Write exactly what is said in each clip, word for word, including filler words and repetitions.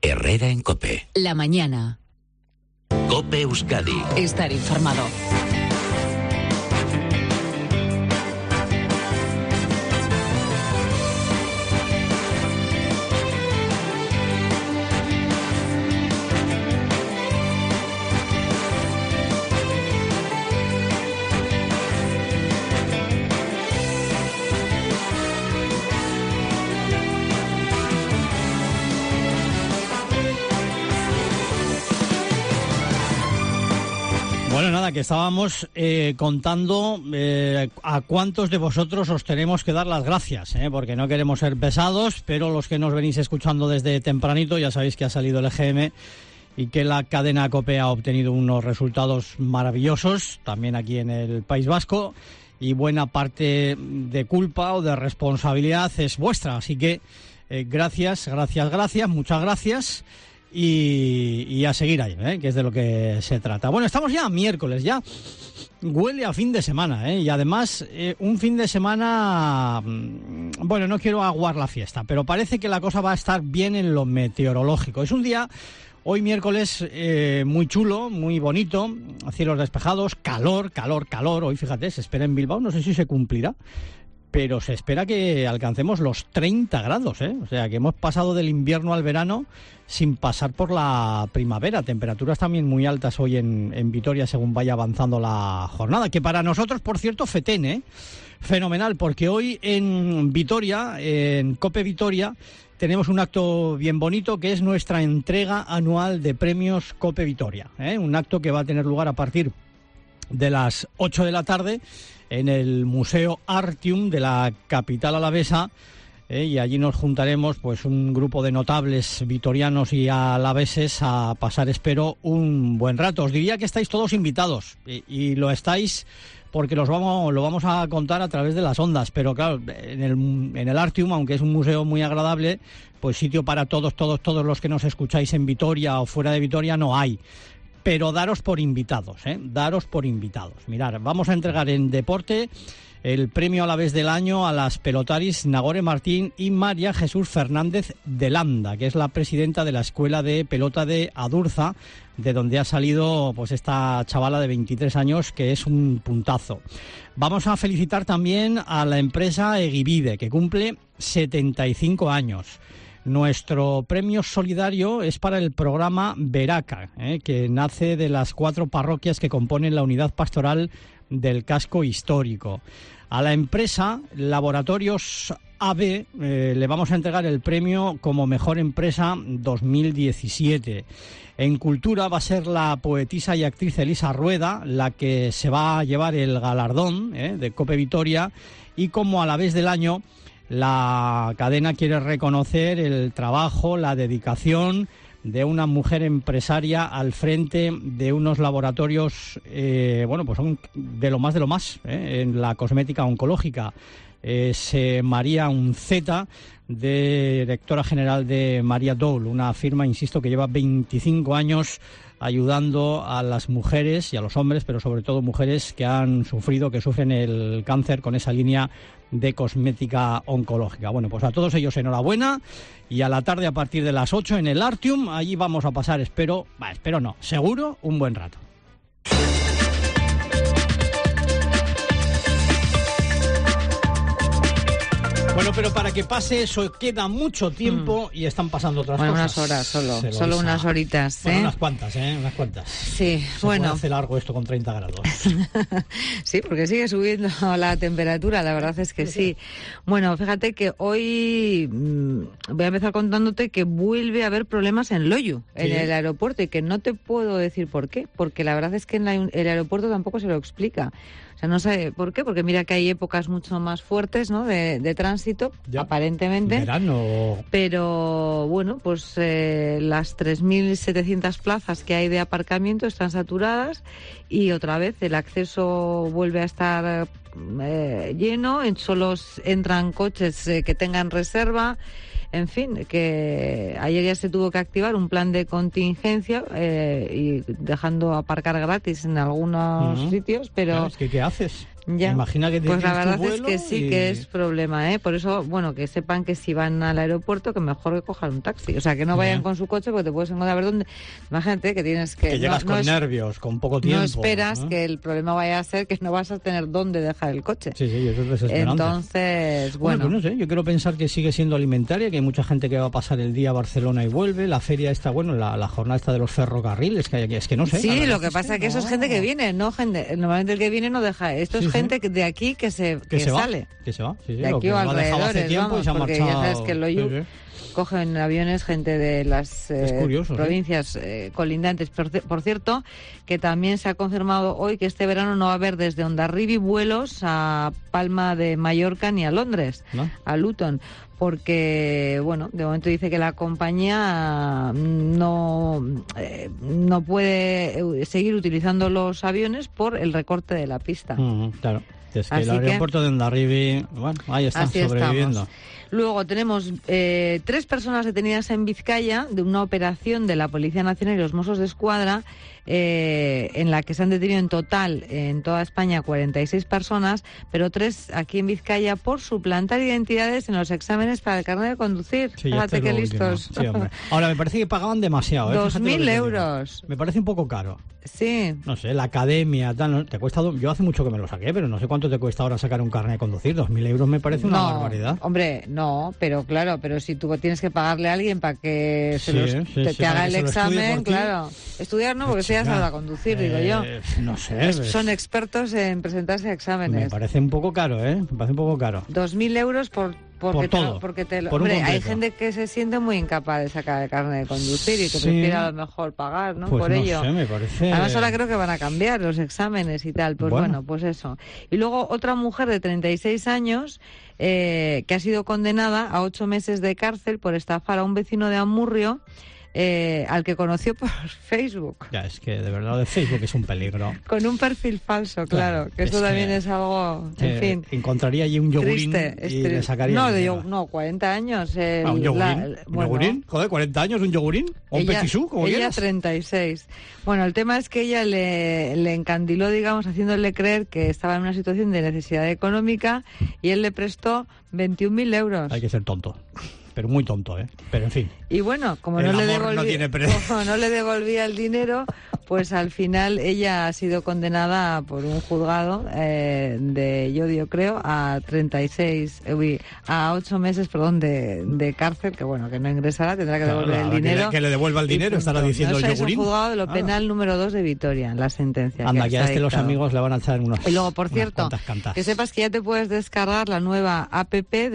Herrera en COPE. La mañana. COPE Euskadi. Estar informado. Bueno, nada, que estábamos eh, contando eh, a cuántos de vosotros os tenemos que dar las gracias, eh, porque no queremos ser pesados, pero los que nos venís escuchando desde tempranito ya sabéis que ha salido el E G M y que la cadena COPE ha obtenido unos resultados maravillosos, también aquí en el País Vasco, y buena parte de culpa o de responsabilidad es vuestra, así que eh, gracias, gracias, gracias, muchas gracias. Y, y a seguir ahí, ¿eh? Que es de lo que se trata. Bueno, estamos ya miércoles, ya huele a fin de semana, ¿eh? Y además eh, un fin de semana, bueno, no quiero aguar la fiesta, pero parece que la cosa va a estar bien en lo meteorológico. Es un día, hoy miércoles, eh, muy chulo, muy bonito, cielos despejados, calor, calor, calor. Hoy, fíjate, se espera en Bilbao, no sé si se cumplirá, pero se espera que alcancemos los treinta grados, ¿eh? O sea, que hemos pasado del invierno al verano sin pasar por la primavera. Temperaturas también muy altas hoy en, en Vitoria según vaya avanzando la jornada, que para nosotros, por cierto, fetén, ¿eh? Fenomenal, porque hoy en Vitoria, en COPE Vitoria, tenemos un acto bien bonito que es nuestra entrega anual de premios COPE Vitoria, ¿eh? Un acto que va a tener lugar a partir de las ocho de la tarde en el Museo Artium de la capital alavesa, eh, y allí nos juntaremos pues un grupo de notables vitorianos y alaveses a pasar, espero, un buen rato. Os diría que estáis todos invitados y, y lo estáis porque los vamos, lo vamos a contar a través de las ondas, pero claro, en el, en el Artium, aunque es un museo muy agradable, pues sitio para todos, todos, todos los que nos escucháis en Vitoria o fuera de Vitoria no hay. Pero daros por invitados, ¿eh? Daros por invitados. Mirad, vamos a entregar en deporte el premio Alavés del año a las pelotaris Nagore Martín y María Jesús Fernández de Landa, que es la presidenta de la Escuela de Pelota de Adurza, de donde ha salido pues esta chavala de veintitrés años, que es un puntazo. Vamos a felicitar también a la empresa Egivide, que cumple setenta y cinco años. Nuestro premio solidario es para el programa Veraca, ¿eh? que nace de las cuatro parroquias que componen la unidad pastoral del casco histórico. A la empresa Laboratorios A B eh, le vamos a entregar el premio como mejor empresa dos mil diecisiete. En cultura va a ser la poetisa y actriz Elisa Rueda la que se va a llevar el galardón ¿eh? de COPE Vitoria, y como Alavés del año, la cadena quiere reconocer el trabajo, la dedicación de una mujer empresaria al frente de unos laboratorios, eh, bueno, pues son de lo más de lo más, ¿eh? en la cosmética oncológica. Es eh, María Unceta, directora general de María Dole, una firma, insisto, que lleva veinticinco años ayudando a las mujeres y a los hombres, pero sobre todo mujeres que han sufrido, que sufren el cáncer, con esa línea de cosmética oncológica. Bueno, pues a todos ellos enhorabuena, y a la tarde a partir de las ocho en el Artium, allí vamos a pasar, espero, bah, espero no, seguro, un buen rato. Bueno, pero para que pase eso queda mucho tiempo mm. y están pasando otras bueno, cosas. Unas horas solo, solo unas horitas. ¿eh? Bueno, unas cuantas, ¿eh? Unas cuantas. Sí, Se bueno. puede hacer largo esto con treinta grados. Sí, porque sigue subiendo la temperatura, la verdad es que sí. Bueno, fíjate que hoy mmm, voy a empezar contándote que vuelve a haber problemas en Loiu, en sí. el aeropuerto, y que no te puedo decir por qué, porque la verdad es que en la, el aeropuerto tampoco se lo explica. O sea, no sé por qué, porque mira que hay épocas mucho más fuertes, ¿no?, de, de tránsito, ya, aparentemente. Verano. Pero, bueno, pues eh, las tres mil setecientas plazas que hay de aparcamiento están saturadas, y otra vez el acceso vuelve a estar eh, lleno, en solo entran coches eh, que tengan reserva. En fin, que ayer ya se tuvo que activar un plan de contingencia eh, y dejando aparcar gratis en algunos uh-huh. sitios, pero... Claro, es que ¿qué haces? Ya. Imagina que te pues la tienes tu verdad es vuelo que sí y- que es problema, ¿eh? Por eso, bueno, que sepan que si van al aeropuerto, que mejor que cojan un taxi. O sea, que no vayan Ya. con su coche, porque te puedes encontrar a ver dónde. Imagínate que tienes que. Que llegas no, con no es- nervios, con poco tiempo. No esperas ¿no? que el problema vaya a ser que no vas a tener dónde dejar el coche. Sí, sí, eso es desesperante. Entonces, Bueno, bueno. pues no sé, yo quiero pensar que sigue siendo alimentaria, que hay mucha gente que va a pasar el día a Barcelona y vuelve, la feria esta, bueno, la, la jornada esta de los ferrocarriles, que hay aquí, es que no sé. la Sí, verdad lo que pasa es que eso es gente que viene, no gente. Normalmente el que viene no deja. Esto Sí, es sí. gente que de aquí que se, que, que se sale. va, que se va, sí, sí, De lo aquí que o lo ha dejado hace alrededores, tiempo vamos, y se ha porque marchado. ya sabes que el Loiu Sí, sí. cogen aviones gente de las eh, Es curioso, ¿sí? provincias eh, colindantes. Por, ci- por cierto, que también se ha confirmado hoy que este verano no va a haber desde Hondarribia vuelos a Palma de Mallorca ni a Londres, ¿No? a Luton, porque, bueno, de momento dice que la compañía no, eh, no puede eh, seguir utilizando los aviones por el recorte de la pista. Mm, claro. Es que Así el que- aeropuerto de Hondarribia, bueno, ahí está, Así sobreviviendo. estamos. Luego tenemos eh, tres personas detenidas en Vizcaya de una operación de la Policía Nacional y los Mossos de Escuadra, eh, en la que se han detenido en total en toda España cuarenta y seis personas, pero tres aquí en Vizcaya por suplantar identidades en los exámenes para el carnet de conducir. Sí, ya Fíjate este qué es lo último. listos. Sí, hombre. Ahora, me parece que pagaban demasiado. ¿eh? Dos Fíjate lo que mil te digo. euros. Me parece un poco caro. Sí. No sé, la academia, tal, ¿no? te cuesta. do- Yo hace mucho que me lo saqué, pero no sé cuánto te cuesta ahora sacar un carnet de conducir. Dos mil euros me parece una No, barbaridad. Hombre, no, pero claro, pero si tú tienes que pagarle a alguien para que se Sí, los- sí, te, sí, te para haga que el se lo estudie examen, por ti. claro. Estudiar no, porque eso ya Chica, sabe a conducir, digo yo. eh, No sé. pues, Son expertos en presentarse a me exámenes. parece un poco caro, ¿eh? Me parece un poco caro. Dos mil euros por porque Por te, lo- todo, porque te lo- por un hombre, hay completo. gente que se siente muy incapaz de sacar el carnet de conducir y que Sí. prefiere a lo mejor pagar, ¿no? Pues por no ello. sé, me parece. Además ahora creo que van a cambiar los exámenes y tal. Pues bueno, Bueno. pues eso. Y luego otra mujer de treinta y seis años eh, que ha sido condenada a ocho meses de cárcel por estafar a un vecino de Amurrio eh, al que conoció por Facebook. Ya, es que de verdad lo de Facebook es un peligro. Con un perfil falso, claro. Claro, que eso es también que- es algo, en Eh, fin. encontraría allí un yogurín Triste, es y triste. le sacaría No, de dinero. yo- no, cuarenta años. el- Ah, un yogurín. la- ¿Un bueno, yogurín? Joder, cuarenta años, un yogurín. O un ella, petisú, como ella quieras. treinta y seis. Bueno, el tema es que ella le, le encandiló, digamos, haciéndole creer que estaba en una situación de necesidad económica y él le prestó veintiún mil euros. Hay que ser tonto. Pero muy tonto, ¿eh? Pero en fin. Y bueno, como El no, le amor no devolví- tiene precio. como no le devolvía el dinero, pues al final ella ha sido condenada por un juzgado eh, de Llodio, creo, a treinta y seis, eh, uy, a ocho meses, perdón, de, de cárcel, que bueno, que no ingresará, tendrá que Claro, devolver el ahora que le- dinero. que le devuelva el y dinero, estará punto. diciendo No, el eso es un yogurín. juzgado de lo Ah. penal número dos de Vitoria, la sentencia. Anda, que que a está este los dictado. amigos le van a echar unos. Y luego, por unas cierto, cuantas cantas. que sepas que ya te puedes descargar la nueva app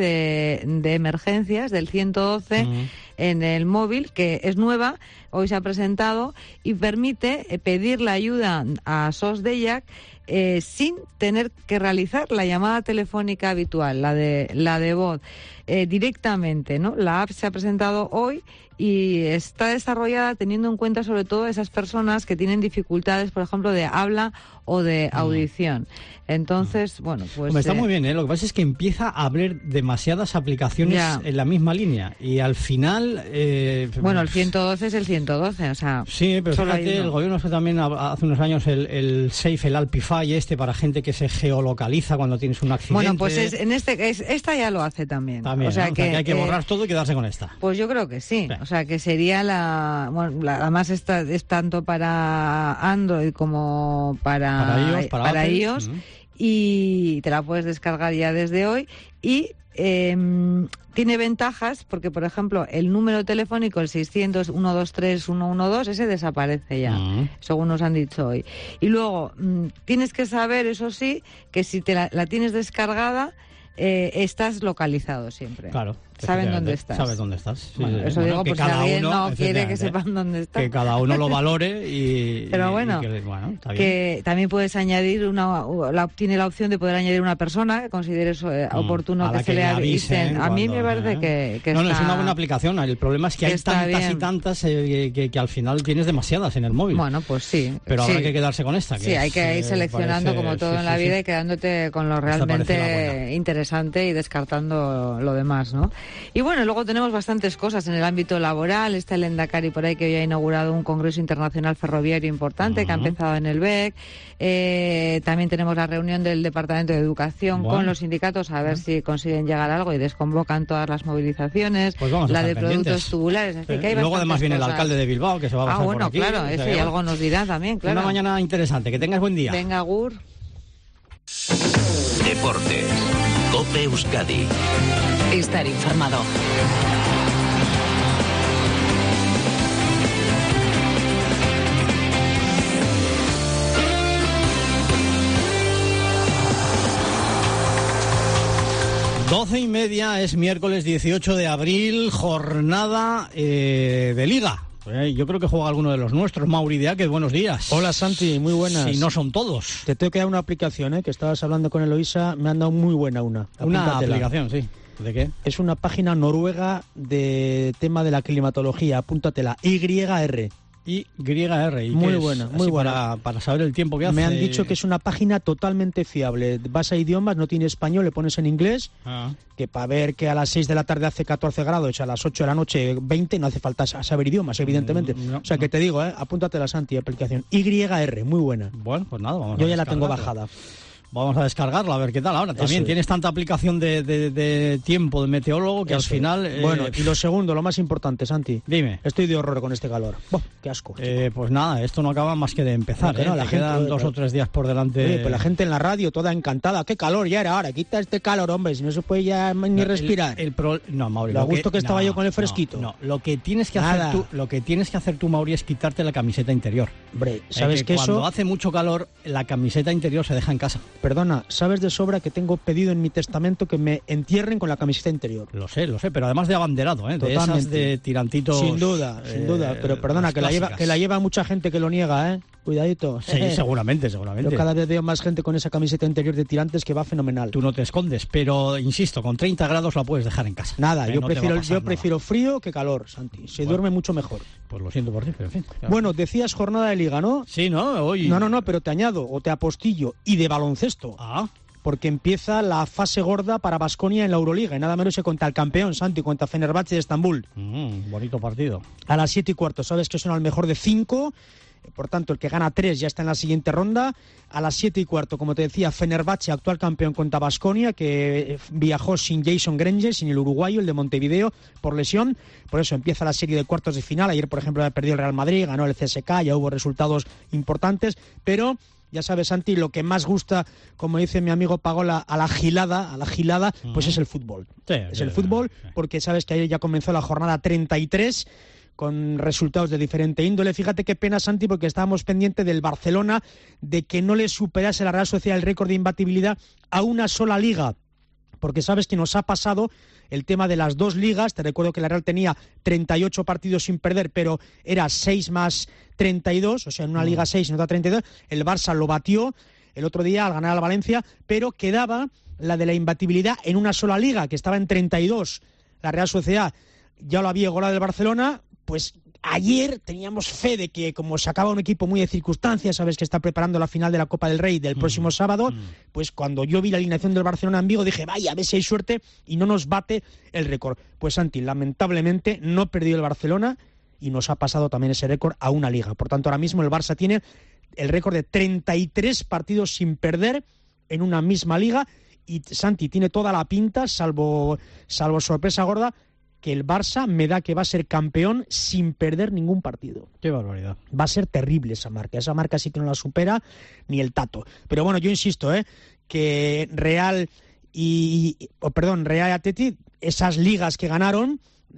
de, de emergencias del ciento doce Mm. en el móvil, que es nueva, hoy se ha presentado, y permite eh, pedir la ayuda a SOS Deiak eh, sin tener que realizar la llamada telefónica habitual, la de, la de voz, eh, directamente, ¿no? La app se ha presentado hoy y está desarrollada teniendo en cuenta sobre todo esas personas que tienen dificultades, por ejemplo, de habla o de audición. Entonces, bueno, pues... Hombre, está eh, muy bien, ¿eh? Lo que pasa es que empieza a haber demasiadas aplicaciones Ya. en la misma línea. Y al final. Eh, Bueno, el ciento doce es el ciento doce, o sea... Sí, pero solo hay fíjate, uno. el gobierno hace también ha- hace unos años el, el Safe, el Alpify este para gente que se geolocaliza cuando tienes un accidente. Bueno, pues es, en este es, esta ya lo hace también. También, o sea, ¿no? que, hay que eh, borrar todo y quedarse con esta. Pues yo creo que sí. Sí. O sea, que sería la... Bueno, la- además esta es tanto para Android como para, Para iOS, para Apple. iOS, Ujú. y te la puedes descargar ya desde hoy. Y eh, tiene ventajas porque, por ejemplo, el número telefónico, el seiscientos, ciento veintitrés, ciento doce, ese desaparece ya, Mm. según nos han dicho hoy. Y luego, mm, tienes que saber, eso sí, que si te la, la tienes descargada, eh, estás localizado siempre. Claro. Saben dónde efectivamente, estás. Sabes dónde estás. Sí, Bueno, sí, eso bueno, digo que por si cada alguien uno, no quiere que efectivamente, sepan dónde está. Que cada uno lo valore y. Pero y- bueno, y que, bueno, está bien. Que también puedes añadir una, la, tiene la opción de poder añadir una persona que consideres eh, Mm, oportuno a la que se le avisen. A mí cuando- me parece ¿eh? que, que no, no, está... es una buena aplicación. El problema es que, que hay está tantas bien. y tantas eh, que, que al final tienes demasiadas en el móvil. Bueno, pues sí. Pero sí. habrá que quedarse con esta. Que Sí, hay es, que ir eh, seleccionando parece- como todo sí, en la sí, vida sí. y quedándote con lo Esta parece la realmente buena. interesante y descartando lo demás, ¿no? Y bueno, luego tenemos bastantes cosas en el ámbito laboral. Está el Endacari por ahí que hoy ha inaugurado un congreso internacional ferroviario importante uh-huh. que ha empezado en el B E C. Eh, también tenemos la reunión del Departamento de Educación bueno. con los sindicatos a ver uh-huh. si consiguen llegar a algo y desconvocan todas las movilizaciones. Pues vamos la a de pendientes. Productos tubulares. En fin, sí. que hay Luego además viene cosas. El alcalde de Bilbao que se va a pasar Ah, bueno, por aquí. claro, eso y algo nos dirá también, claro. Una mañana interesante. Que tengas buen día. Venga, Gur. Deportes. COPE Euskadi. Estar informado. Doce y media, es miércoles dieciocho de abril, jornada eh, de Liga. Eh, yo creo que juega alguno de los nuestros. Mauri Diáquez, buenos días. Hola Santi, muy buenas. Si no son todos. Te tengo que dar una aplicación, ¿eh? Que estabas hablando con Eloísa, me han dado muy buena una. Una Apúntatela. aplicación, sí. ¿De qué? Es una página noruega de tema de la climatología, apúntatela, Y R. Y R. ¿Y muy qué buena, es? muy Así buena. Para, para saber el tiempo que hace. Me han dicho que es una página totalmente fiable. Vas a idiomas, no tiene español, le pones en inglés, ah. que para ver que a las seis de la tarde hace catorce grados, a las ocho de la noche veinte, no hace falta saber idiomas, evidentemente. No, o sea, no. que te digo, ¿eh? Apúntatela, Santi, aplicación. Y R, muy buena. Bueno, pues nada, vamos Yo a ya la tengo descargarla. bajada. Vamos a descargarla, a ver qué tal. Ahora también Eso. tienes tanta aplicación de, de, de tiempo de meteorólogo que Eso. al final... Eh... Bueno, y lo segundo, lo más importante, Santi. Dime. Estoy de horror con este calor. Buah, qué asco. Eh, pues nada, esto no acaba más que de empezar. No, que ¿eh? no, la Te gente, quedan eh, dos pero- o tres días por delante. Oye, pues la gente en la radio toda encantada. Qué calor ya era ahora. Quita este calor, hombre, si no se puede ya ni El- respirar. El, pro... No, Mauri. Lo a lo gusto que estaba no, yo con el fresquito. No, no, lo que tienes que Nada. hacer tú, lo que tienes que hacer tú, Mauri, es quitarte la camiseta interior. Hombre, ¿sabes Eh, que cuando eso? hace mucho calor, la camiseta interior se deja en casa. Perdona, sabes de sobra que tengo pedido en mi testamento que me entierren con la camiseta interior. Lo sé, lo sé, pero además de abanderado, ¿eh? De esas Totalmente. de tirantitos. Sin duda, eh, sin duda. Pero perdona, las que la, lleva, clásicas. que la lleva mucha gente que lo niega, ¿eh? Cuidadito. Sí, seguramente, seguramente. Yo cada vez veo más gente con esa camiseta interior de tirantes que va fenomenal. Tú no te escondes, pero insisto, con treinta grados la puedes dejar en casa. Nada, Eh, yo no te va a prefiero pasar yo nada. prefiero frío que calor, Santi. Se Bueno. duerme mucho mejor. Pues lo siento por ti, pero en fin. claro. Bueno, decías jornada de liga, ¿no? Sí, ¿no? Hoy... No, no, no, pero te añado, o te apostillo, y de baloncesto. Ah, Porque empieza la fase gorda para Baskonia en la Euroliga. Y nada menos que contra el campeón, Santi, contra Fenerbahce de Estambul. mm, bonito partido. A las siete y cuarto, sabes que son al mejor de cinco. Por tanto, el que gana tres ya está en la siguiente ronda. A las siete y cuarto, como te decía, Fenerbahce, actual campeón contra Baskonia, que viajó sin Jason Granger, sin el uruguayo, el de Montevideo, por lesión. Por eso empieza la serie de cuartos de final. Ayer, por ejemplo, perdió el Real Madrid, ganó el C S K, ya hubo resultados importantes. Pero ya sabes, Santi, lo que más gusta, como dice mi amigo Pagola, a la gilada, a la gilada, pues es el fútbol. Sí, es sí, el fútbol, sí. porque sabes que ayer ya comenzó la jornada treinta y tres con resultados de diferente índole. Fíjate qué pena, Santi, porque estábamos pendientes del Barcelona, de que no le superase la Real Sociedad el récord de imbatibilidad a una sola liga, porque sabes que nos ha pasado el tema de las dos ligas. Te recuerdo que la Real tenía treinta y ocho partidos sin perder, pero era seis más treinta y dos, o sea, en una liga seis y en otra treinta y dos. El Barça lo batió el otro día al ganar al Valencia, pero quedaba la de la imbatibilidad en una sola liga, que estaba en treinta y dos. La Real Sociedad ya lo había igualado el Barcelona. Pues ayer teníamos fe de que, como se acaba un equipo muy de circunstancias, sabes que está preparando la final de la Copa del Rey del próximo Mm, sábado, mm. pues cuando yo vi la alineación del Barcelona en Vigo dije, vaya, a ver si hay suerte y no nos bate el récord. Pues Santi, lamentablemente no perdió el Barcelona y nos ha pasado también ese récord a una liga. Por tanto, ahora mismo el Barça tiene el récord de treinta y tres partidos sin perder en una misma liga y Santi tiene toda la pinta, salvo, salvo sorpresa gorda, que el Barça me da que va a ser campeón sin perder ningún partido. Qué barbaridad. Va a ser terrible esa marca. Esa marca sí que no la supera ni el Tato. Pero bueno, yo insisto, ¿eh? que Real y... Oh, perdón, Real y Atleti, esas ligas que ganaron,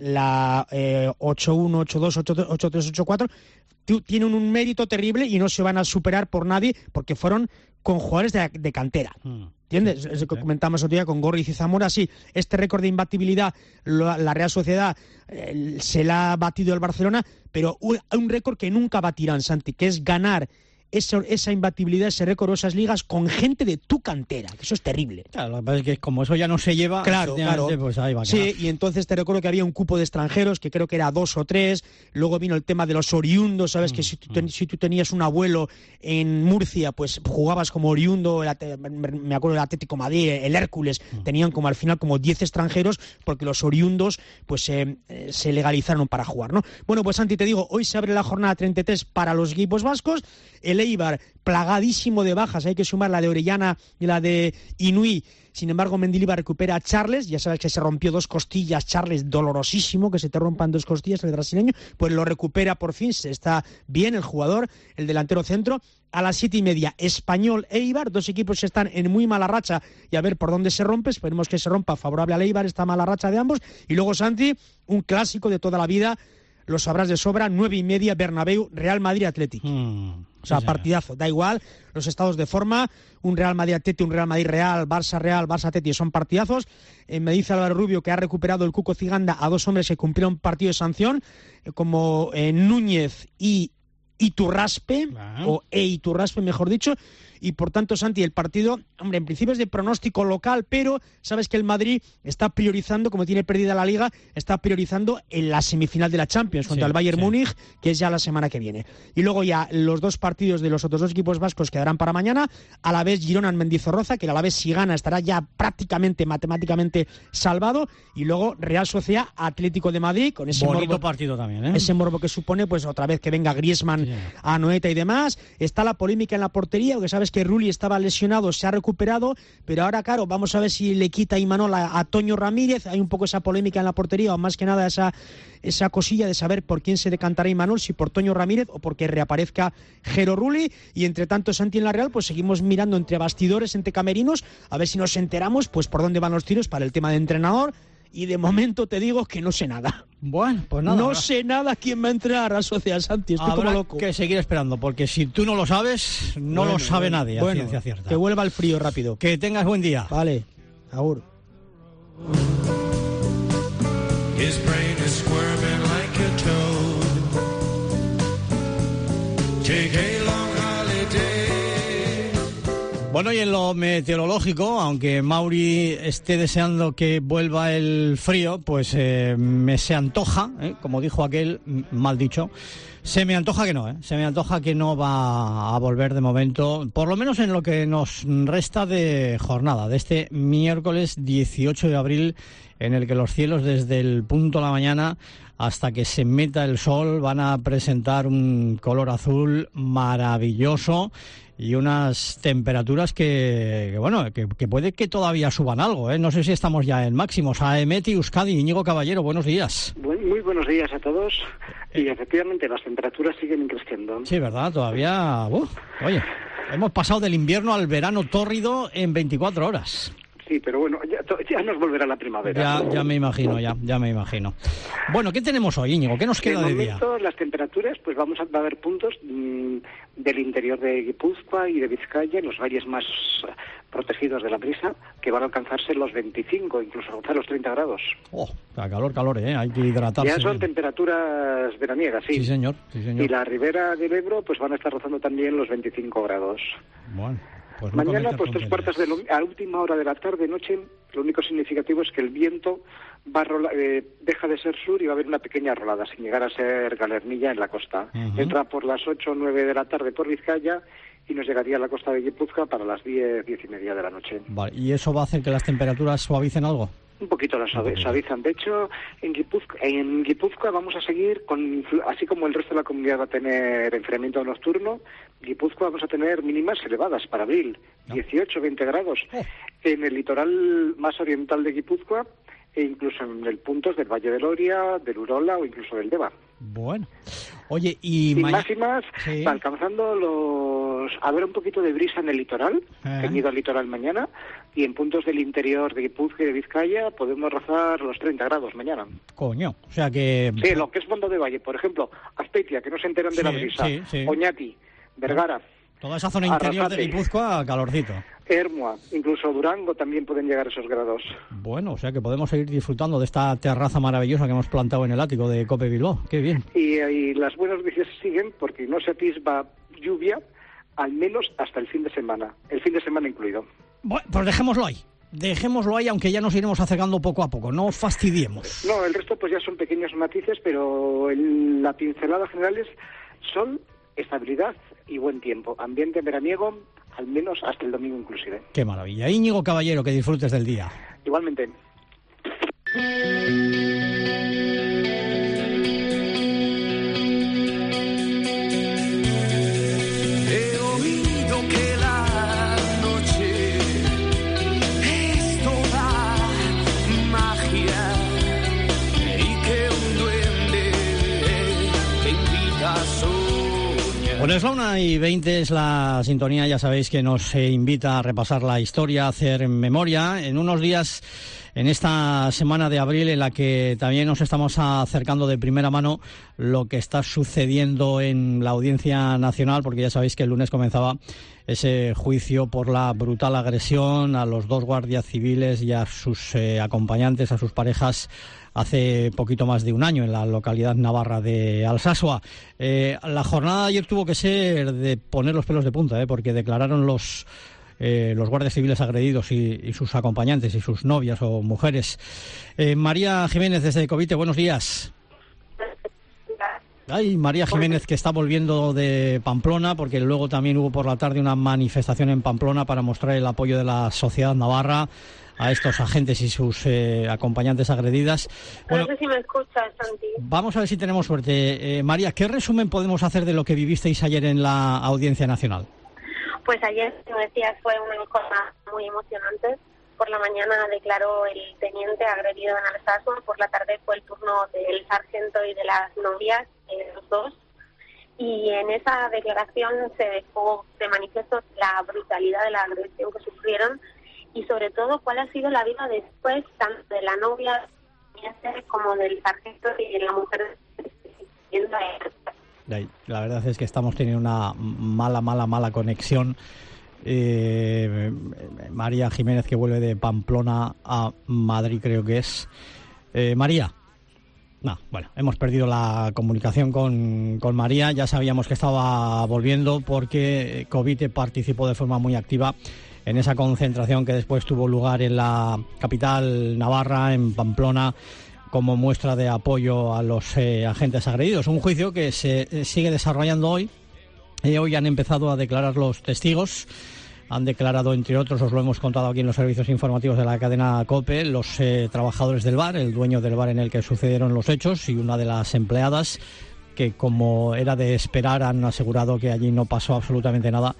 la eh, ocho uno, ocho dos, ocho tres, ocho cuatro, tienen un mérito terrible y no se van a superar por nadie porque fueron con jugadores de, de cantera. Mm. ¿Entiendes? Es lo que comentamos otro día con Gorriz y Zamora. Sí, este récord de imbatibilidad, lo, la Real Sociedad eh, se la ha batido el Barcelona, pero un, un récord que nunca batirán, Santi, que es ganar esa, esa imbatibilidad, ese récord o esas ligas con gente de tu cantera, que eso es terrible. Claro, lo que pasa es que como eso ya no se lleva, claro, claro. Pues ahí va a sí, y entonces te recuerdo que había un cupo de extranjeros, que creo que era dos o tres, luego vino el tema de los oriundos, sabes mm, que si tú, ten, si tú tenías un abuelo en Murcia, pues jugabas como oriundo, el, me acuerdo del Atlético de Madrid, el Hércules, mm. tenían como al final como diez extranjeros, porque los oriundos pues eh, se legalizaron para jugar, ¿no? Bueno, pues Santi, te digo, hoy se abre la jornada treinta y tres para los equipos vascos, el Eibar plagadísimo de bajas, hay que sumar la de Orellana y la de Inui. Sin embargo, Mendilibar recupera a Charles, ya sabes que se rompió dos costillas, Charles, dolorosísimo que se te rompan dos costillas, el brasileño, pues lo recupera por fin, se está bien el jugador, el delantero centro. A las siete y media, Español Eibar, dos equipos que están en muy mala racha y a ver por dónde se rompe, esperemos que se rompa favorable al Eibar, esta mala racha de ambos. Y luego, Santi, un clásico de toda la vida, lo sabrás de sobra, nueve y media, Bernabéu, Real Madrid Atlético. Mm, o sea, sí, partidazo, da igual, los estados de forma, un Real Madrid Atlético, un Real Madrid Real, Barça Real, Barça Atlético, son partidazos. Eh, me dice Álvaro Rubio que ha recuperado el Cuco Ciganda a dos hombres que cumplieron partido de sanción, eh, como eh, Núñez y Iturraspe, wow. o E Iturraspe, mejor dicho. Y por tanto, Santi, el partido, hombre, en principio es de pronóstico local, pero sabes que el Madrid está priorizando, como tiene perdida la Liga, está priorizando en la semifinal de la Champions contra sí, el Bayern sí. Múnich, que es ya la semana que viene. Y luego ya los dos partidos de los otros dos equipos vascos quedarán para mañana. Alavés Girona en Mendizorroza, que el Alavés si gana estará ya prácticamente, matemáticamente salvado. Y luego Real Sociedad Atlético de Madrid, con ese bonito morbo, partido también, ¿eh? Ese morbo que supone, pues otra vez que venga Griezmann, sí. a Noeta y demás. Está la polémica en la portería, porque sabes que Rulli estaba lesionado, se ha recuperado, pero ahora, claro, vamos a ver si le quita Imanol a, a Toño Ramírez. Hay un poco esa polémica en la portería, o más que nada esa, esa cosilla de saber por quién se decantará Imanol, si por Toño Ramírez o porque reaparezca Jero Rulli. Y entre tanto, Santi, en la Real, pues seguimos mirando entre bastidores, entre camerinos, a ver si nos enteramos pues por dónde van los tiros para el tema de entrenador. Y de momento te digo que no sé nada. Bueno, pues nada. No ¿verdad? sé nada quién va a entrar a Sociedad, Santi. Estoy Habrá como loco. que seguir esperando, porque si tú no lo sabes, no bueno, lo sabe bueno, nadie, bueno, a ciencia cierta. Que vuelva el frío rápido. Que tengas buen día. Vale, agur. His brain is squirming like a toad. Take a long holiday. Bueno, y en lo meteorológico, aunque Mauri esté deseando que vuelva el frío, pues eh, me se antoja, ¿eh? como dijo aquel, mal dicho, se me antoja que no, ¿eh? se me antoja que no va a volver de momento, por lo menos en lo que nos resta de jornada, de este miércoles dieciocho de abril, en el que los cielos desde el punto de la mañana hasta que se meta el sol van a presentar un color azul maravilloso y unas temperaturas que, que bueno, que, que puede que todavía suban algo, ¿eh? No sé si estamos ya en máximos. A Emeti, Euskadi, Íñigo Caballero, buenos días. Muy buenos días a todos. Y efectivamente las temperaturas siguen creciendo. Sí, ¿verdad? Todavía... Uh, oye, hemos pasado del invierno al verano tórrido en veinticuatro horas. Sí, pero bueno, ya, ya nos volverá la primavera. Ya, ya me imagino, ya, ya me imagino. Bueno, ¿qué tenemos hoy, Íñigo? ¿Qué nos queda de, de día? De momento, las temperaturas, pues vamos a, va a haber puntos mmm, del interior de Guipúzcoa y de Vizcaya, en los valles más protegidos de la brisa, que van a alcanzarse los veinticinco, incluso alcanzar los treinta grados. Oh, calor, calor, ¿eh? Hay que hidratarse. Ya son bien. Temperaturas veraniegas, sí. Sí, señor, sí, señor. Y la ribera del Ebro, pues van a estar rozando también los veinticinco grados. Bueno. Pues no mañana, pues tres cuartas de lo, a última hora de la tarde, noche, lo único significativo es que el viento va a rola, eh, deja de ser sur y va a haber una pequeña rolada, sin llegar a ser galernilla en la costa. Uh-huh. Entra por las ocho o nueve de la tarde por Vizcaya y nos llegaría a la costa de Guipúzcoa para las diez, diez y media de la noche. Vale. ¿Y eso va a hacer que las temperaturas suavicen algo? Un poquito las suavizan. De hecho, en Guipúzcoa, en Guipúzcoa vamos a seguir, con, así como el resto de la comunidad va a tener enfriamiento nocturno, Guipúzcoa vamos a tener mínimas elevadas para abril, no. dieciocho, veinte grados. Oh. En el litoral más oriental de Guipúzcoa e incluso en el puntos del Valle del Oria, del Urola o incluso del Deva. Bueno. Oye, y... Y más y más, sí. alcanzando los... A ver, un poquito de brisa en el litoral, uh-huh. he ido al litoral mañana, y en puntos del interior de Guipúzcoa y de Vizcaya podemos rozar los treinta grados mañana. Coño, o sea que... Sí, lo que es Fondo de Valle, por ejemplo, Azpeitia, que no se enteran de sí, la brisa, sí, sí. Oñati, Vergara... Toda esa zona interior Arrasate, de Guipúzcoa, calorcito. Hermua, incluso Durango también pueden llegar a esos grados. Bueno, o sea que podemos seguir disfrutando de esta terraza maravillosa que hemos plantado en el ático de Cope Bilbao. Qué bien. Y, y las buenas noticias siguen porque no se atisba lluvia al menos hasta el fin de semana, el fin de semana incluido. Bueno, pues dejémoslo ahí. Dejémoslo ahí, aunque ya nos iremos acercando poco a poco, no fastidiemos. No, el resto pues ya son pequeños matices, pero el, la pincelada general es sol, estabilidad y buen tiempo. Ambiente veraniego, al menos hasta el domingo inclusive. Qué maravilla. Íñigo Caballero, que disfrutes del día. Igualmente. Bueno, es la una y veinte, es la sintonía, ya sabéis que nos eh, invita a repasar la historia, a hacer memoria. En unos días, en esta semana de abril, en la que también nos estamos acercando de primera mano lo que está sucediendo en la Audiencia Nacional, porque ya sabéis que el lunes comenzaba ese juicio por la brutal agresión a los dos guardias civiles y a sus eh, acompañantes, a sus parejas, hace poquito más de un año en la localidad navarra de Alsasua. Eh, la jornada de ayer tuvo que ser de poner los pelos de punta, eh, porque declararon los eh, los guardias civiles agredidos y, y sus acompañantes y sus novias o mujeres. Eh, María Jiménez desde Covite, buenos días. Ay, María Jiménez, que está volviendo de Pamplona, porque luego también hubo por la tarde una manifestación en Pamplona para mostrar el apoyo de la sociedad navarra a estos agentes y sus eh, acompañantes agredidas. Bueno, no sé si me escuchas, Santi. Vamos a ver si tenemos suerte. Eh, María, ¿qué resumen podemos hacer de lo que vivisteis ayer en la Audiencia Nacional? Pues ayer, como decías, fue una cosa muy emocionante. Por la mañana declaró el teniente agredido en Alsasua, por la tarde fue el turno del sargento y de las novias, eh, los dos. Y en esa declaración se dejó de manifiesto la brutalidad de la agresión que sufrieron y sobre todo cuál ha sido la vida después, tanto de la novia como del sargento y de la mujer. La verdad es que estamos teniendo una mala, mala, mala conexión. Eh, María Jiménez, que vuelve de Pamplona a Madrid, creo que es. Eh, María. No, bueno, hemos perdido la comunicación con, con María. Ya sabíamos que estaba volviendo porque Covite participó de forma muy activa en esa concentración que después tuvo lugar en la capital navarra, en Pamplona, como muestra de apoyo a los eh, agentes agredidos. Un juicio que se eh, sigue desarrollando hoy. Eh, hoy han empezado a declarar los testigos. Han declarado, entre otros, os lo hemos contado aquí en los servicios informativos de la cadena COPE, los eh, trabajadores del bar, el dueño del bar en el que sucedieron los hechos y una de las empleadas, que, como era de esperar, han asegurado que allí no pasó absolutamente nada.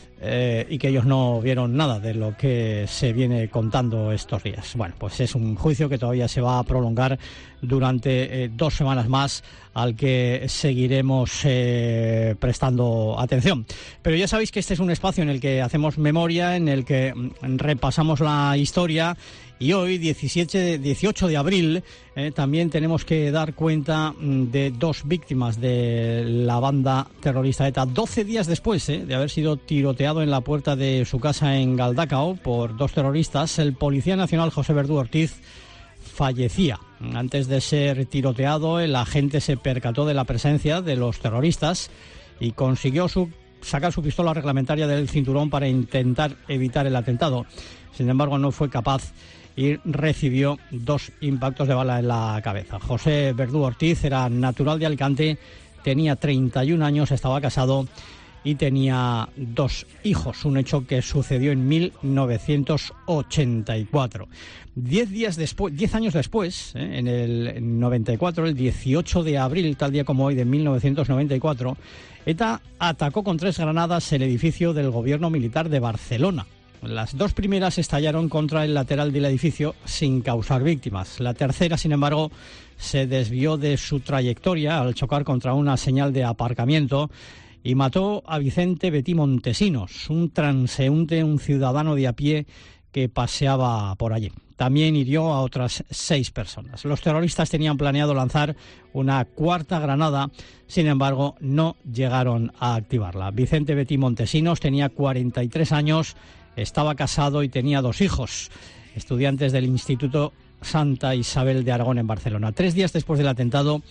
Eh, y que ellos no vieron nada de lo que se viene contando estos días. Bueno, pues es un juicio que todavía se va a prolongar durante eh, dos semanas más, al que seguiremos eh, prestando atención. Pero ya sabéis que este es un espacio en el que hacemos memoria, en el que mm, repasamos la historia. Y hoy, diecisiete, dieciocho de abril, eh, también tenemos que dar cuenta de dos víctimas de la banda terrorista ETA. Doce días después eh, de haber sido tiroteado en la puerta de su casa en Galdacao por dos terroristas, el policía nacional José Verdú Ortiz fallecía. Antes de ser tiroteado, el agente se percató de la presencia de los terroristas y consiguió su, sacar su pistola reglamentaria del cinturón para intentar evitar el atentado. Sin embargo, no fue capaz y recibió dos impactos de bala en la cabeza. José Verdú Ortiz era natural de Alicante, tenía treinta y un años, estaba casado y tenía dos hijos, un hecho que sucedió en mil novecientos ochenta y cuatro. Diez días después, diez años después, ¿eh? en el noventa y cuatro, el dieciocho de abril, tal día como hoy, de mil novecientos noventa y cuatro, ETA atacó con tres granadas el edificio del gobierno militar de Barcelona. Las dos primeras estallaron contra el lateral del edificio sin causar víctimas. La tercera, sin embargo, se desvió de su trayectoria al chocar contra una señal de aparcamiento y mató a Vicente Betí Montesinos, un transeúnte, un ciudadano de a pie que paseaba por allí. También hirió a otras seis personas. Los terroristas tenían planeado lanzar una cuarta granada, sin embargo, no llegaron a activarla. Vicente Betí Montesinos tenía cuarenta y tres años, estaba casado y tenía dos hijos, estudiantes del Instituto Santa Isabel de Aragón en Barcelona. Tres días después del atentado,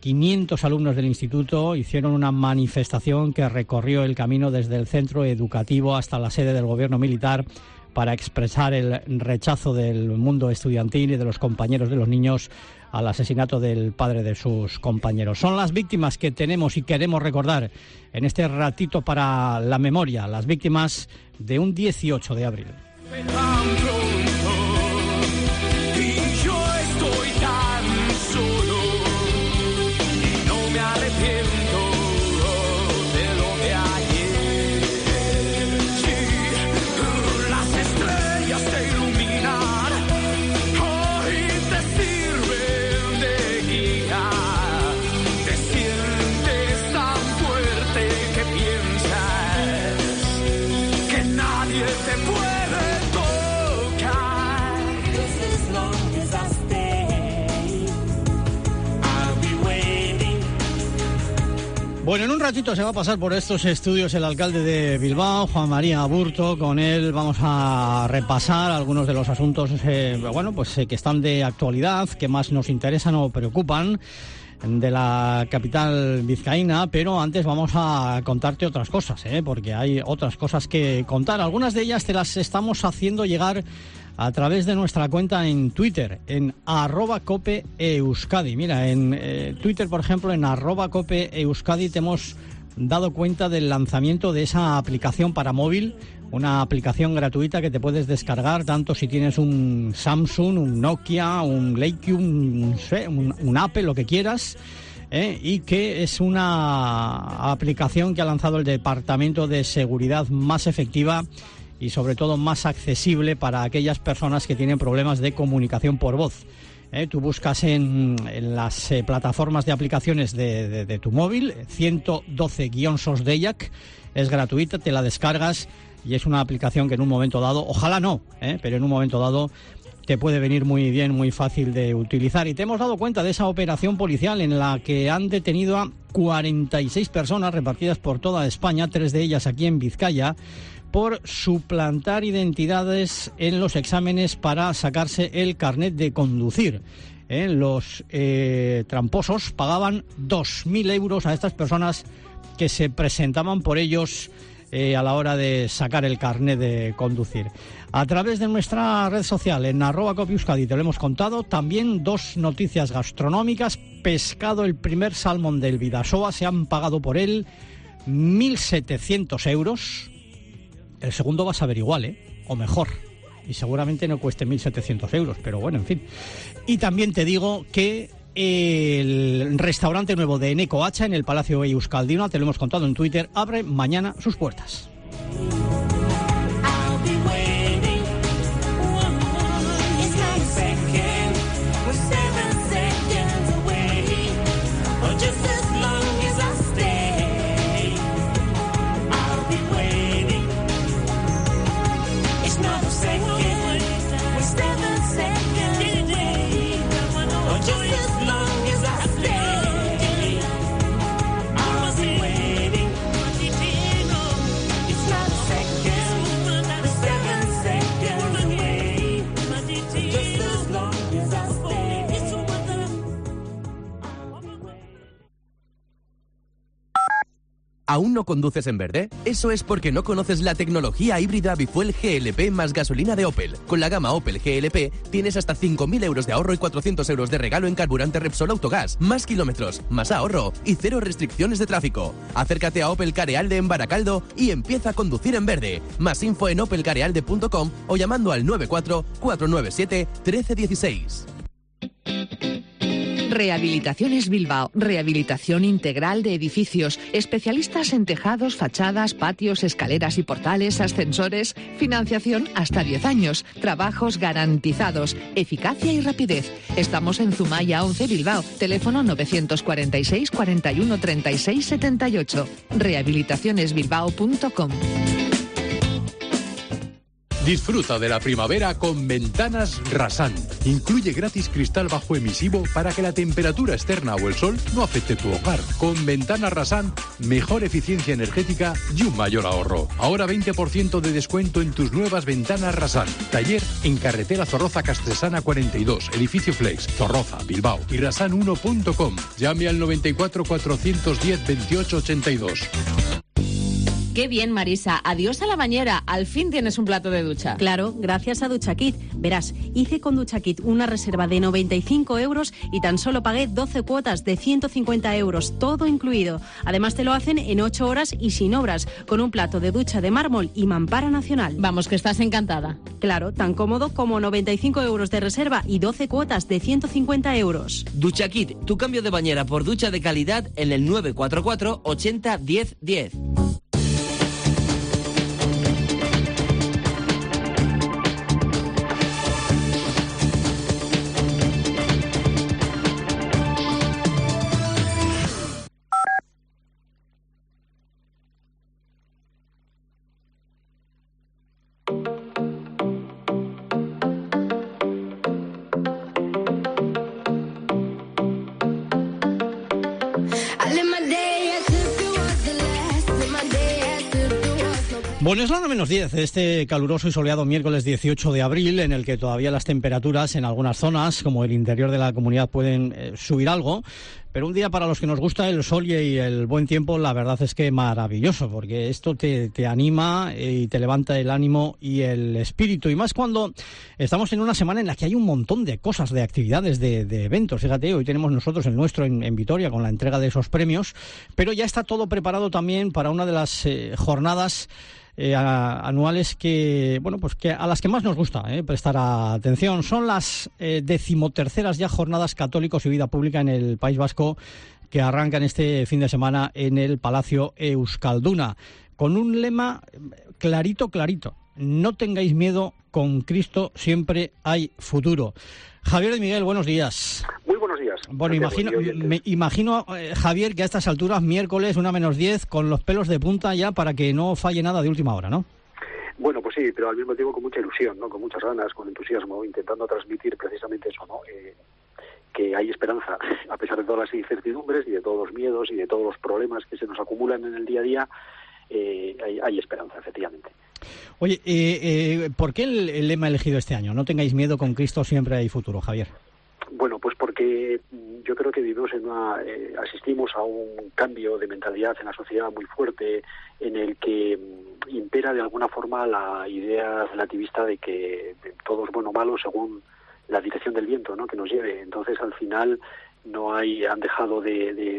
quinientos alumnos del instituto hicieron una manifestación que recorrió el camino desde el centro educativo hasta la sede del gobierno militar para expresar el rechazo del mundo estudiantil y de los compañeros de los niños al asesinato del padre de sus compañeros. Son las víctimas que tenemos y queremos recordar en este ratito para la memoria, las víctimas de un dieciocho de abril. Bueno, en un ratito se va a pasar por estos estudios el alcalde de Bilbao, Juan María Aburto. Con él vamos a repasar algunos de los asuntos eh, bueno, pues eh, que están de actualidad, que más nos interesan o preocupan de la capital vizcaína, pero antes vamos a contarte otras cosas, ¿eh? Porque hay otras cosas que contar. Algunas de ellas te las estamos haciendo llegar a través de nuestra cuenta en Twitter, en arroba cope euskadi. Mira, en eh, Twitter, por ejemplo, en arroba cope euskadi te hemos dado cuenta del lanzamiento de esa aplicación para móvil, una aplicación gratuita que te puedes descargar tanto si tienes un Samsung, un Nokia, un Leicu, un, un, un Apple, lo que quieras, ¿eh? Y que es una aplicación que ha lanzado el Departamento de Seguridad más efectiva y sobre todo más accesible para aquellas personas que tienen problemas de comunicación por voz. ¿Eh? Tú buscas en, en las eh, plataformas de aplicaciones de, de, de tu móvil, ciento doce guión sos Deiak, es gratuita, te la descargas y es una aplicación que en un momento dado, ojalá no, ¿eh? pero en un momento dado te puede venir muy bien, muy fácil de utilizar. Y te hemos dado cuenta de esa operación policial en la que han detenido a cuarenta y seis personas repartidas por toda España, tres de ellas aquí en Vizcaya, por suplantar identidades en los exámenes para sacarse el carnet de conducir. ¿Eh? Los eh, tramposos pagaban dos mil euros a estas personas que se presentaban por ellos eh, a la hora de sacar el carnet de conducir. A través de nuestra red social, en arroba cope euskadi, te lo hemos contado. También dos noticias gastronómicas. Pescado el primer salmón del Bidasoa, se han pagado por él mil setecientos euros. El segundo va a saber igual, ¿eh? O mejor. Y seguramente no cueste mil setecientos euros, pero bueno, en fin. Y también te digo que el restaurante nuevo de Eneco Hacha en el Palacio Euskalduna, te lo hemos contado en Twitter, abre mañana sus puertas. ¿Aún no conduces en verde? Eso es porque no conoces la tecnología híbrida Bifuel G L P más gasolina de Opel. Con la gama Opel G L P tienes hasta cinco mil euros de ahorro y cuatrocientos euros de regalo en carburante Repsol Autogas. Más kilómetros, más ahorro y cero restricciones de tráfico. Acércate a Opel Carealde en Baracaldo y empieza a conducir en verde. Más info en opel carealde punto com o llamando al nueve cuatro cuatro nueve siete uno tres uno seis. Rehabilitaciones Bilbao, rehabilitación integral de edificios, especialistas en tejados, fachadas, patios, escaleras y portales, ascensores, financiación hasta diez años, trabajos garantizados, eficacia y rapidez. Estamos en Zumaya once Bilbao, teléfono novecientos cuarenta y seis, cuarenta y uno, treinta y seis, setenta y ocho, rehabilitaciones bilbao punto com. Disfruta de la primavera con Ventanas Rasan. Incluye gratis cristal bajo emisivo para que la temperatura externa o el sol no afecte tu hogar. Con Ventanas Rasan, mejor eficiencia energética y un mayor ahorro. Ahora veinte por ciento de descuento en tus nuevas Ventanas Rasan. Taller en carretera Zorroza Castresana cuarenta y dos, edificio Flex, Zorroza, Bilbao y rasan uno punto com. Llame al noventa y cuatro, cuatrocientos diez, veintiocho ochenta y dos. Qué bien, Marisa. Adiós a la bañera. Al fin tienes un plato de ducha. Claro, gracias a DuchaKit. Verás, hice con DuchaKit una reserva de noventa y cinco euros y tan solo pagué doce cuotas de ciento cincuenta euros, todo incluido. Además te lo hacen en ocho horas y sin obras, con un plato de ducha de mármol y mampara nacional. Vamos, que estás encantada. Claro, tan cómodo como noventa y cinco euros de reserva y doce cuotas de ciento cincuenta euros. DuchaKit, tu cambio de bañera por ducha de calidad en el nueve cuatro cuatro, ochenta, diez, diez. Bueno, es la hora menos diez, este caluroso y soleado miércoles dieciocho de abril, en el que todavía las temperaturas en algunas zonas, como el interior de la comunidad, pueden eh, subir algo. Pero un día para los que nos gusta el sol y el buen tiempo, la verdad es que maravilloso, porque esto te, te anima y te levanta el ánimo y el espíritu. Y más cuando estamos en una semana en la que hay un montón de cosas, de actividades, de, de eventos. Fíjate, hoy tenemos nosotros el nuestro en, en Vitoria con la entrega de esos premios, pero ya está todo preparado también para una de las eh, jornadas Eh, a, anuales que, bueno, pues que a las que más nos gusta eh, prestar atención. Son las eh, decimoterceras ya jornadas Católicos y Vida Pública en el País Vasco, que arrancan este fin de semana en el Palacio Euskalduna, con un lema clarito, clarito: no tengáis miedo, con Cristo siempre hay futuro. Javier de Miguel, buenos días. Muy buenos días. Bueno, imagino, me imagino, eh, Javier, que a estas alturas, miércoles, una menos diez, con los pelos de punta ya para que no falle nada de última hora, ¿no? Bueno, pues sí, pero al mismo tiempo con mucha ilusión, ¿no? Con muchas ganas, con entusiasmo, intentando transmitir precisamente eso, ¿no? Eh, que hay esperanza, a pesar de todas las incertidumbres y de todos los miedos y de todos los problemas que se nos acumulan en el día a día, eh, hay, hay esperanza, efectivamente. Oye, eh, eh, ¿por qué el, el lema elegido este año? No tengáis miedo, con Cristo siempre hay futuro, Javier. Bueno, pues porque yo creo que vivimos en una, eh, asistimos a un cambio de mentalidad en la sociedad muy fuerte, en el que impera de alguna forma la idea relativista de que todo es bueno o malo según la dirección del viento, ¿no?, que nos lleve. Entonces, al final, no hay, han dejado de, de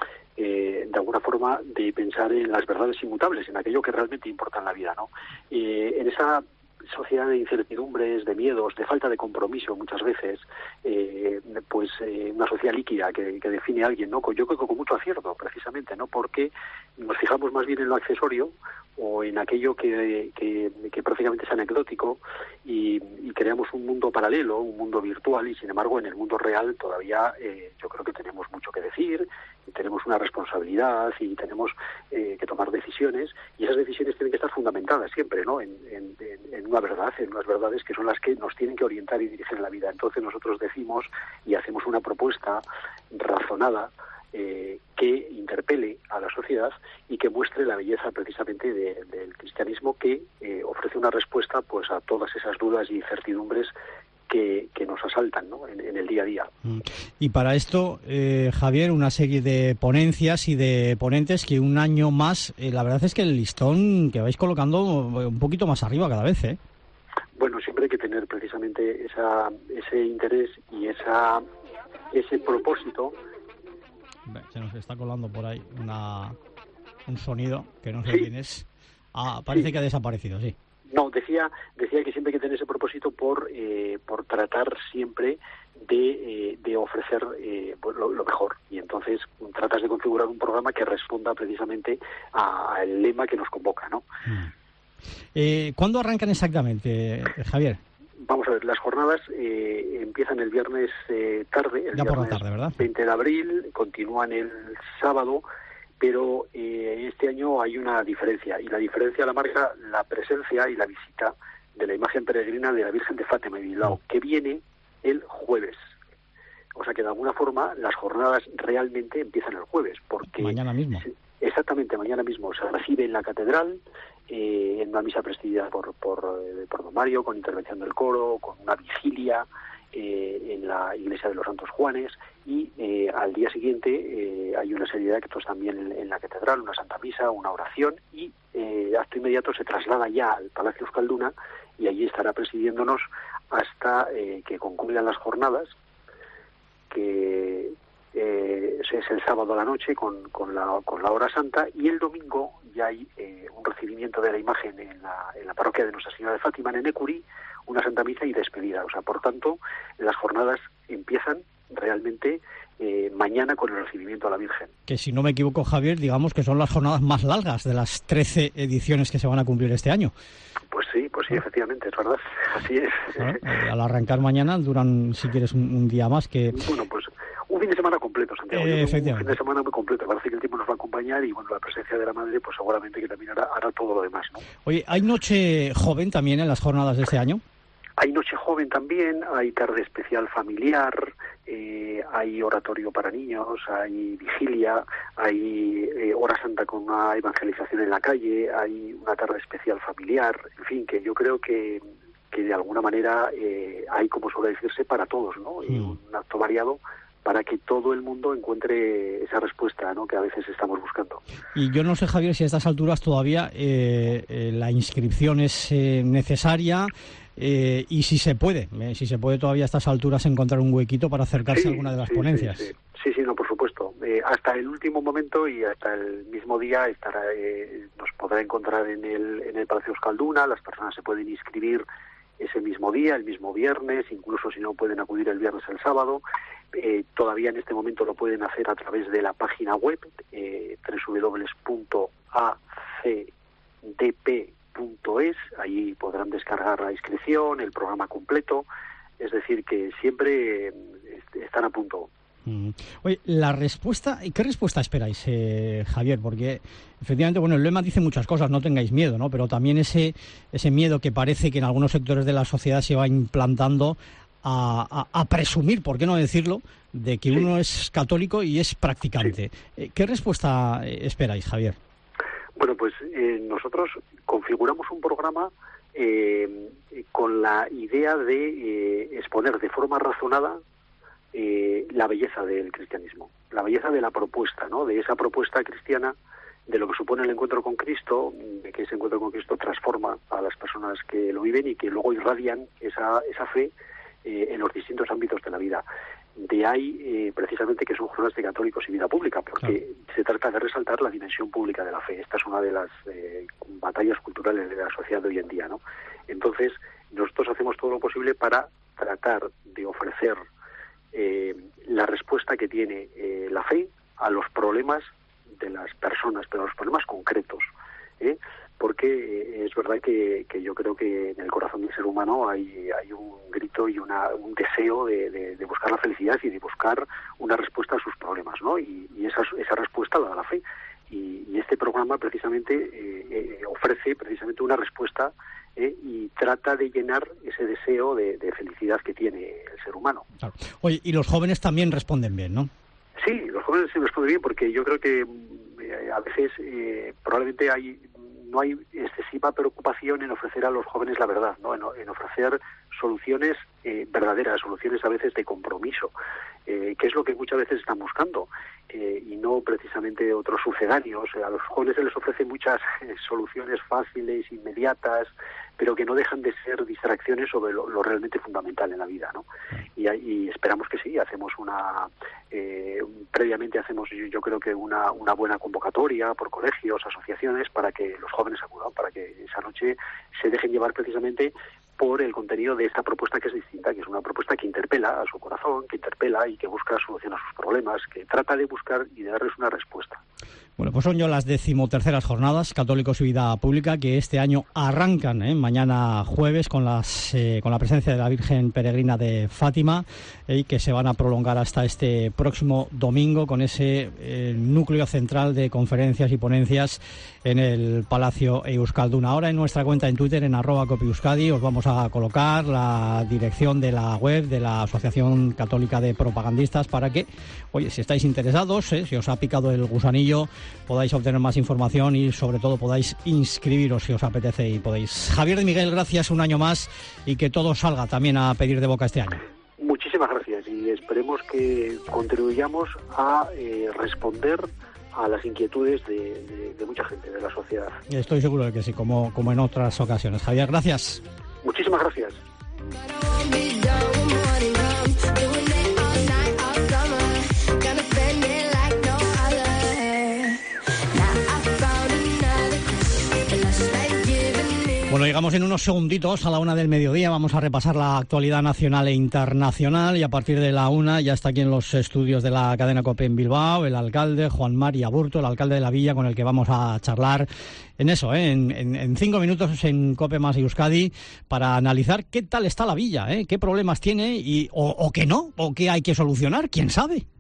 Eh, de alguna forma de pensar en las verdades inmutables, en aquello que realmente importa en la vida, ¿no? Eh, en esa sociedad de incertidumbres, de miedos, de falta de compromiso muchas veces, eh, pues eh, una sociedad líquida que, que define a alguien, ¿no? Yo creo que con mucho acierto, precisamente, ¿no? Porque nos fijamos más bien en lo accesorio o en aquello que, que, que prácticamente es anecdótico y, y creamos un mundo paralelo, un mundo virtual, y sin embargo en el mundo real todavía eh, yo creo que tenemos mucho que decir, y tenemos una responsabilidad y tenemos eh, que tomar decisiones, y esas decisiones tienen que estar fundamentadas siempre, ¿no?, en, en, en una verdad, en unas verdades que son las que nos tienen que orientar y dirigir en la vida. Entonces nosotros decimos y hacemos una propuesta razonada eh, que interpele a la sociedad y que muestre la belleza precisamente de, del cristianismo, que eh, ofrece una respuesta pues a todas esas dudas y incertidumbres que, que nos asaltan, ¿no?, en, en el día a día. Y para esto, eh, Javier, una serie de ponencias y de ponentes que un año más, eh, la verdad es que el listón que vais colocando un poquito más arriba cada vez, ¿eh? Bueno, siempre hay que tener precisamente esa, ese interés y esa ese propósito. Se nos está colando por ahí una, un sonido que no sé ¿Sí? quién es. Ah, parece Sí. que ha desaparecido, sí. No, decía decía que siempre hay que tener ese propósito por eh, por tratar siempre de, eh, de ofrecer eh, pues lo, lo mejor, y entonces tratas de configurar un programa que responda precisamente al lema que nos convoca, ¿no? Mm. Eh, ¿Cuándo arrancan exactamente, Javier? Vamos a ver, las jornadas eh, empiezan el viernes eh, tarde, el ya por la viernes tarde, ¿verdad? veinte de abril, continúan el sábado, pero eh, este año hay una diferencia, y la diferencia la marca la presencia y la visita de la imagen peregrina de la Virgen de Fátima y Bilbao, que viene el jueves. O sea que de alguna forma las jornadas realmente empiezan el jueves, porque mañana mismo. Exactamente, mañana mismo se recibe en la catedral, eh, en una misa presidida por, por, eh, por don Mario, con intervención del coro, con una vigilia eh, en la iglesia de los Santos Juanes, y eh, al día siguiente eh, hay una serie de actos también en, en la catedral, una santa misa, una oración, y eh, acto inmediato se traslada ya al Palacio Euskalduna, y allí estará presidiéndonos hasta eh, que concluyan las jornadas, que eh, es el sábado a la noche con, con, la, con la hora santa, y el domingo ya hay eh, un recibimiento de la imagen en la, en la parroquia de Nuestra Señora de Fátima, en Enecuri, una santa misa y despedida. O sea, por tanto, las jornadas empiezan realmente eh, mañana con el recibimiento a la Virgen. Que si no me equivoco, Javier, digamos que son las jornadas más largas de las trece ediciones que se van a cumplir este año. Pues sí, pues sí, efectivamente, es verdad, así es. ¿No? Al arrancar mañana duran, si quieres, un, un día más que... Bueno, pues un fin de semana completo, Santiago. Eh, efectivamente. Un fin de semana muy completo. Parece que el tiempo nos va a acompañar y, bueno, la presencia de la Madre, pues seguramente que también hará, hará todo lo demás, ¿no? Oye, ¿hay noche joven también en las jornadas de este año? Hay noche joven también, hay tarde especial familiar, eh, hay oratorio para niños, hay vigilia, hay eh, hora santa con una evangelización en la calle, hay una tarde especial familiar, en fin, que yo creo que, que de alguna manera eh, hay, como suele decirse, para todos, ¿no? Mm. Un acto variado para que todo el mundo encuentre esa respuesta, ¿no?, que a veces estamos buscando. Y yo no sé, Javier, si a estas alturas todavía eh, eh, la inscripción es eh, necesaria eh, y si se puede, eh, si se puede todavía a estas alturas encontrar un huequito para acercarse sí, a alguna de las sí, ponencias. Sí, sí, sí, sí, no, por supuesto. Eh, hasta el último momento y hasta el mismo día estará, eh, nos podrá encontrar en el, en el Palacio Euskalduna, las personas se pueden inscribir ese mismo día, el mismo viernes, incluso si no pueden acudir el viernes el sábado. Eh, todavía en este momento lo pueden hacer a través de la página web eh, doble u doble u doble u punto a c d p punto es. Allí podrán descargar la inscripción, el programa completo, es decir, que siempre eh, están a punto. Mm. Oye, la respuesta, ¿qué respuesta esperáis, eh, Javier? Porque efectivamente, bueno, el lema dice muchas cosas, no tengáis miedo, ¿no? Pero también ese ese miedo que parece que en algunos sectores de la sociedad se va implantando a, a, a presumir, ¿por qué no decirlo?, de que uno sí. es católico y es practicante. Sí. ¿Qué respuesta esperáis, Javier? Bueno, pues eh, nosotros configuramos un programa eh, con la idea de eh, exponer de forma razonada Eh, la belleza del cristianismo, la belleza de la propuesta, ¿no?, de esa propuesta cristiana, de lo que supone el encuentro con Cristo, de que ese encuentro con Cristo transforma a las personas que lo viven y que luego irradian esa, esa fe eh, en los distintos ámbitos de la vida. De ahí, eh, precisamente, que son jornadas de católicos y vida pública, porque claro, se trata de resaltar la dimensión pública de la fe. Esta es una de las eh, batallas culturales de la sociedad de hoy en día, ¿no? Entonces, nosotros hacemos todo lo posible para tratar de ofrecer Eh, la respuesta que tiene eh, la fe a los problemas de las personas, pero a los problemas concretos, ¿eh? porque eh, es verdad que, que yo creo que en el corazón del ser humano hay, hay un grito y una, un deseo de, de, de buscar la felicidad y de buscar una respuesta a sus problemas, ¿no? Y, y esa, esa respuesta la da la fe. Y, y este programa precisamente eh, eh, ofrece precisamente una respuesta eh, y trata de llenar ese deseo de, de felicidad que tiene el ser humano. Claro. Oye, y los jóvenes también responden bien, ¿no? Sí, los jóvenes sí responden bien porque yo creo que eh, a veces eh, probablemente hay no hay excesiva preocupación en ofrecer a los jóvenes la verdad, ¿no? En, en ofrecer soluciones eh, verdaderas, soluciones a veces de compromiso, eh, que es lo que muchas veces están buscando, eh, y no precisamente otros sucedáneos. A los jóvenes se les ofrecen muchas eh, soluciones fáciles, inmediatas, pero que no dejan de ser distracciones sobre lo, lo realmente fundamental en la vida, ¿no? Y, y esperamos que sí, hacemos una... Eh, previamente hacemos, yo, yo creo que una, una buena convocatoria por colegios, asociaciones, para que los jóvenes acudan, para que esa noche se dejen llevar precisamente por el contenido de esta propuesta, que es distinta, que es una propuesta que interpela a su corazón, que interpela y que busca solución a sus problemas, que trata de buscar y de darles una respuesta. Bueno, pues son ya las decimoterceras jornadas Católicos y Vida Pública que este año arrancan ¿eh? mañana jueves con las eh, con la presencia de la Virgen Peregrina de Fátima eh, y que se van a prolongar hasta este próximo domingo con ese eh, núcleo central de conferencias y ponencias en el Palacio Euskaldun. Ahora en nuestra cuenta en Twitter, en arroba copieuskadi, os vamos a colocar la dirección de la web de la Asociación Católica de Propagandistas para que, oye, si estáis interesados, ¿eh? si os ha picado el gusanillo, podáis obtener más información y sobre todo podáis inscribiros si os apetece y podéis. Javier de Miguel, gracias un año más y que todo salga también a pedir de boca este año. Muchísimas gracias y esperemos que contribuyamos a eh, responder a las inquietudes de, de, de mucha gente de la sociedad. Estoy seguro de que sí, como, como en otras ocasiones. Javier, gracias. Muchísimas gracias. Bueno, llegamos en unos segunditos a la una del mediodía. Vamos a repasar la actualidad nacional e internacional y a partir de la una ya está aquí en los estudios de la cadena COPE en Bilbao el alcalde Juan Mari Aburto, el alcalde de la villa, con el que vamos a charlar en eso, ¿eh? en, en, en cinco minutos en COPE más Euskadi para analizar qué tal está la villa, ¿eh? qué problemas tiene y o, o qué no, o qué hay que solucionar, quién sabe.